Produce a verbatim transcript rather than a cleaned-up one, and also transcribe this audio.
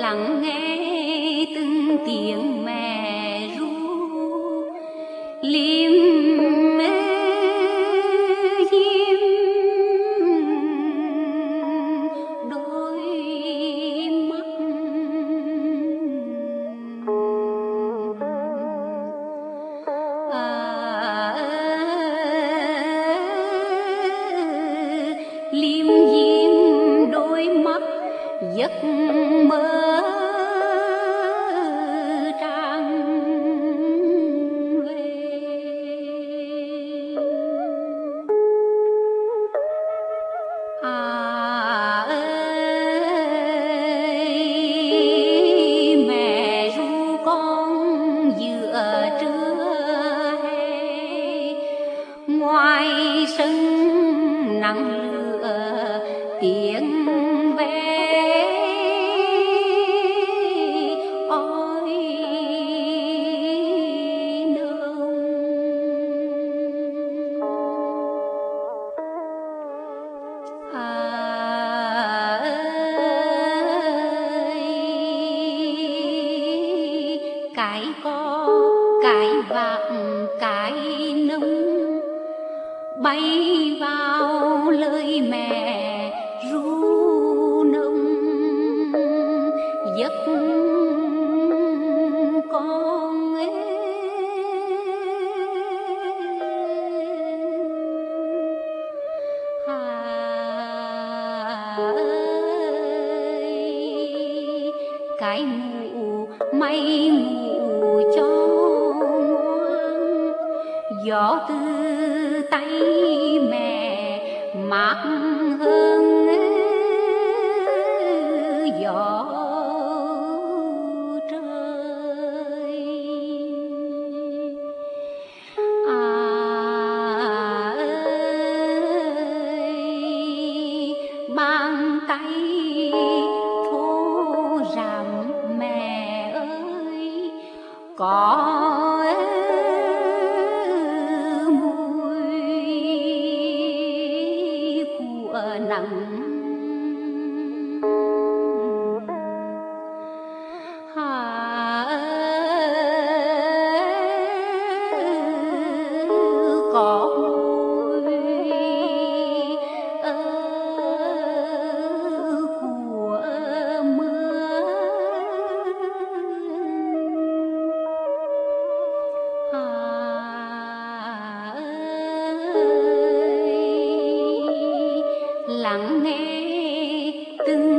lắng nghe từng tiếng mẹ ru liêm diêm đôi mắt à, liêm diêm đôi mắt giấc mơ tràn về à ơi mẹ ru con giữa trưa hè ngoài sân nắng lửa tiếng ve ôi nương à ơi cái co cái vạc cái nông bay vào lời mẹ ru nồng giấc con ấy à ơi cái ngủ mây ngủ cho ngoan gió từ tay mẹ mát hơn gió trời à ơi bàn tay thô ràm mẹ ơi có nắng à có mùi của mưa à lắng nghe từng